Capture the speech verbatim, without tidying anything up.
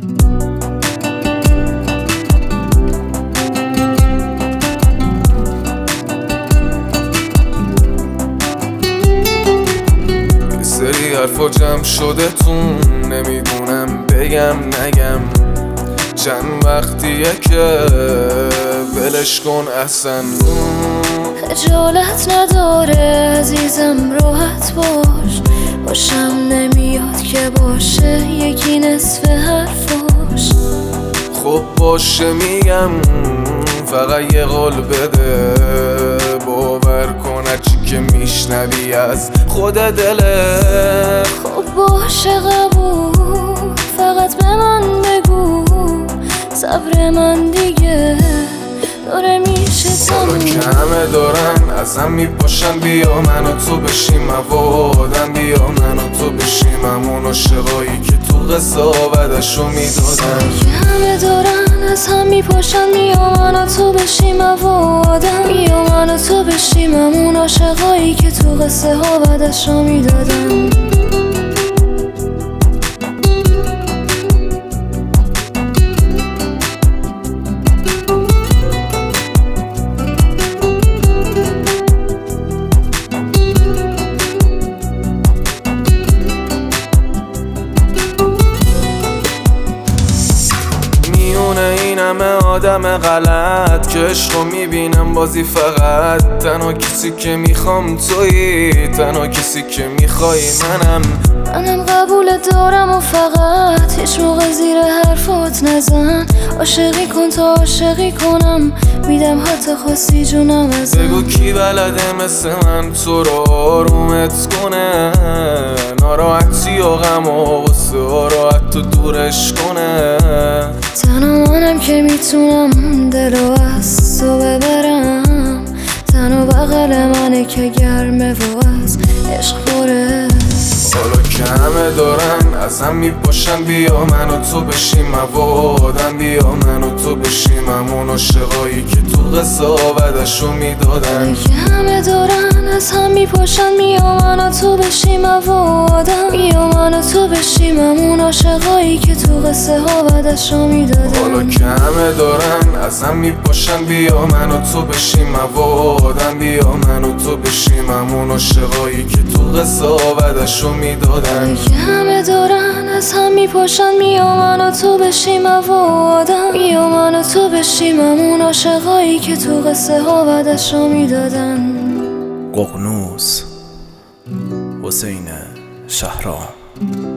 سری حرفا جمع شده تون، نمیدونم بگم نگم. چند وقتیه که ولش کن اصلا. خجالت نداره عزیزم راحت باش، باشم نمیاد که باشه یکی نصف حرفاش. خب باشه میگم، فقط یه قول بده، باور کن هرچی که میشنوی از خود دله. خب باشه قبول، فقط به من بگو صبر من دیگه داره میشه سالا کمه دارن ازم میپاشن، بیا من و تو بشیم موادم، بیا من و تو بشیم همون عاشقایی که تو قصه آودشو میدادن. کمه دارن از هم میپاشن، بیا من و تو بشیم موادم، بیا من و تو بشیم همون عاشقایی که تو قصه آودشو میدادن. این همه آدم غلط که عشقو میبینم بازی، فقط تنها کسی که میخوام تویی، تنها کسی که میخوای منم. منم قبول دارم و فقط هیچ موقع زیر حرفات نزن. عاشقی کن تا عاشقی کنم، میدم حتی خواستی جونم ازم. بگو کی بلده مثل من تو رو آرومت کنه، ناراحتی و غم و غصه ها رو حتی دورش کنه. تنها منم که میتونم دلو از تو ببرم، تنها بغل منه که گرمه و از عشق خوره. حالا کمه دارن ازم میپاشن، بیا من و تو بشیم موادم، بیا من و تو بشیم همون عاشقایی که تو قصه آودشو میدادن. کمه دارن از هم میپاشن، بیا من و تو بشیم موادم، بیا من و تو بشیم همون عاشقایی که تو قصه آودشو میدادن. حالا کمه دارن ازم میپاشن، بیا من و تو بشیم موادم، بیا من و تو بشیم همون عاشقایی که تو قصه آودشو میدادن. همه دارن از هم میپاشن، بیا من و تو بشیم موادم، بیا من و تو بشیم همون عاشقایی که تو قصه ها بعدشو میدادن. ققنوس حسین شهرام.